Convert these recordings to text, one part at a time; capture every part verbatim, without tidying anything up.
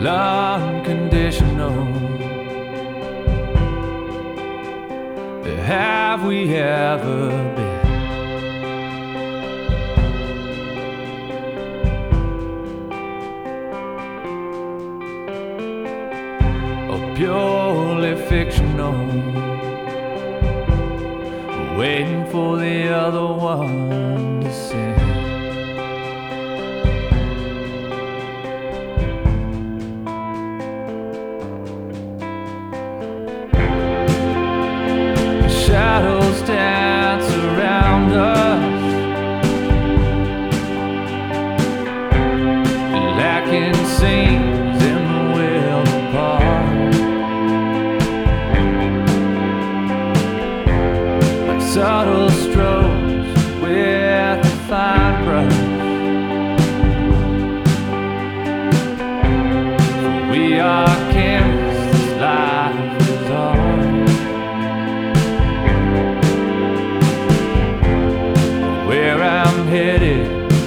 unconditional. Have we ever been? Or purely fictional, waiting for the other one to sing? Shadows dance around us, lacking seams in the will apart, like subtle strokes with a fine brush. We are canvas, life is art. Where I'm headed,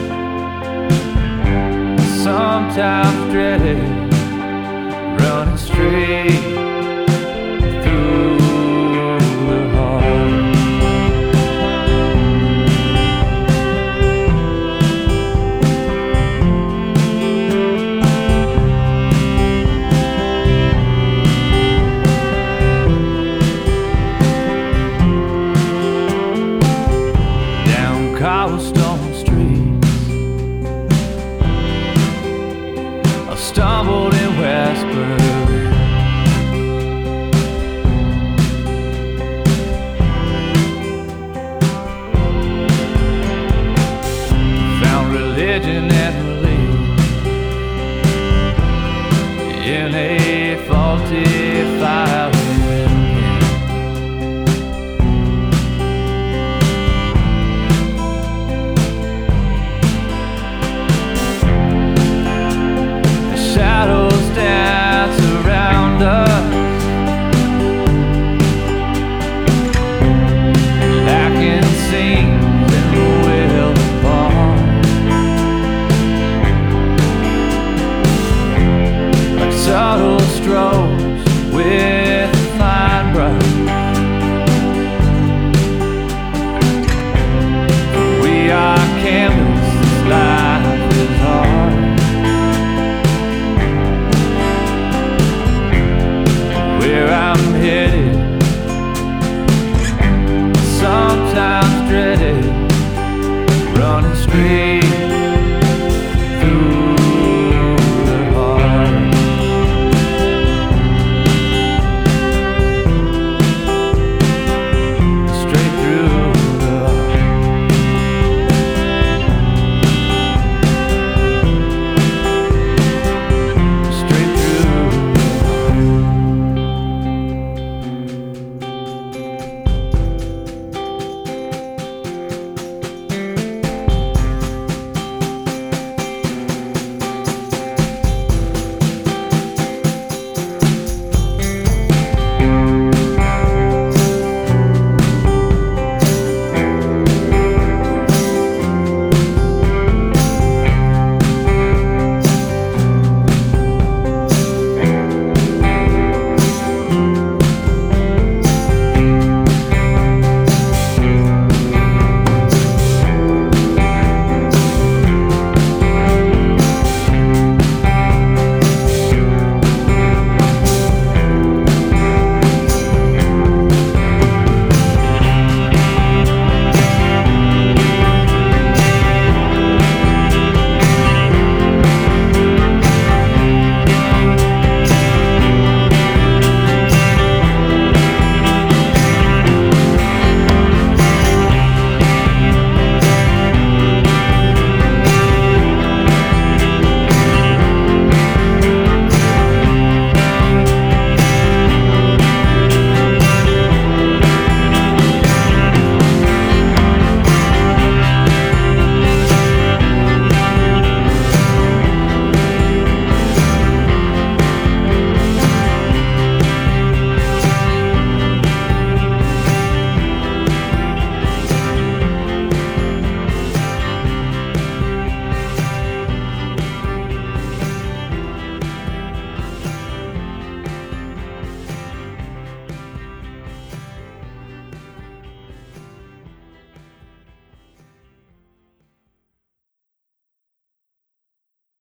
sometimes dreaded, running straight through the heart. Down cobblestone streets, I stumbled in West Berlin. Found religion and relief in a faulty violin. Shadows dance around us, lacking seams in the will apart, like subtle